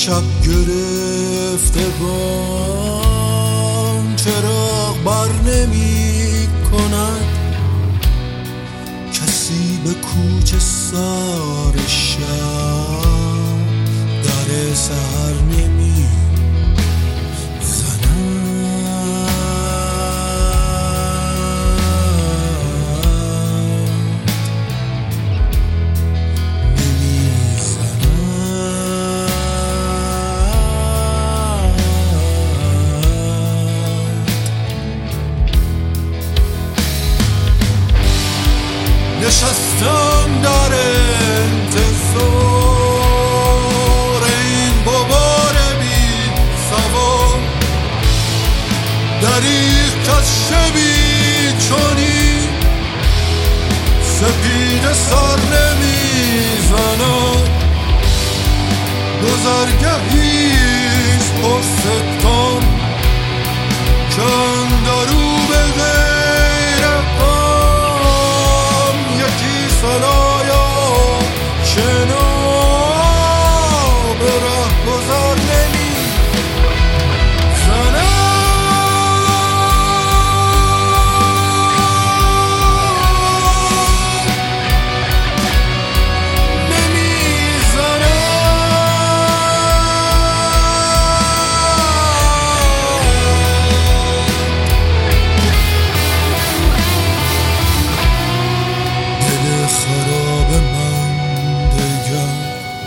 شب گرفته بام چراغ بر نمی کند، کسی به کوچه سار شب در سحر نمی نشستم در انتظار این بابار بی سوار، دریغ کز شبی چونی سپید سر نمیزند، گذرگهیست پرستان که اندرو به غیر غم یکی صلایا شنا به ره گذر نمی زند. خراب من دگر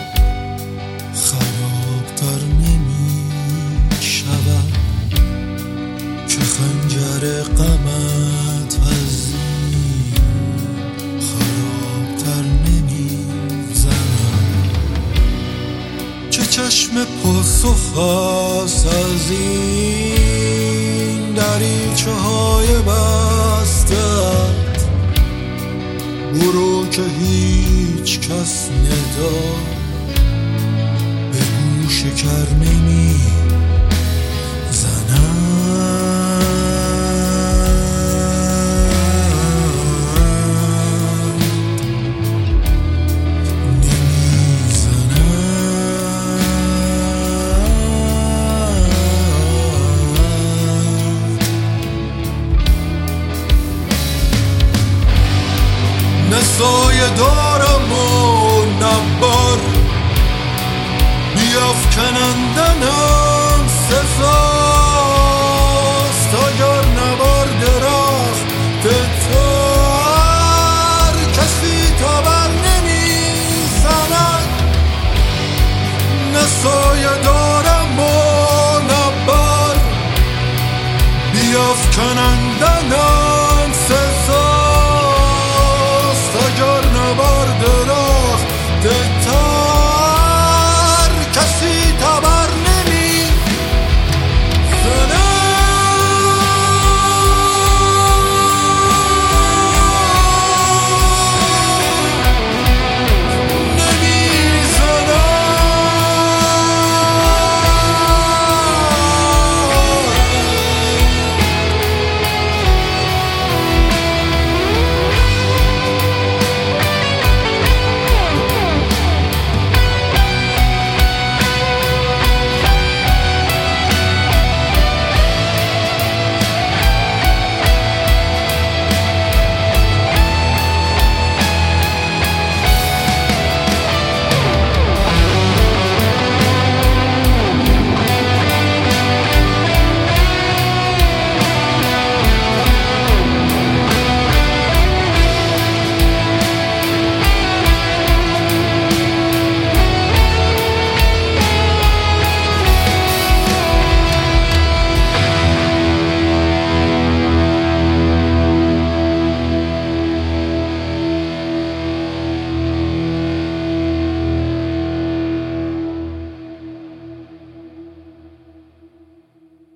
خرابتر نمی شود که خنجر غمت از این خرابتر نمی زند، که چشم پاسخ هست از این دریچه های بسته. برو که هیچ کس ندا به گوش کر نمی زند. نمی زند. نه سایه دارم و نبار بیافکنندنم سزاست، اگر نبار درخت تر کسی تا بر نمی زند. نه سایه دارم و نبار بیافکنندنم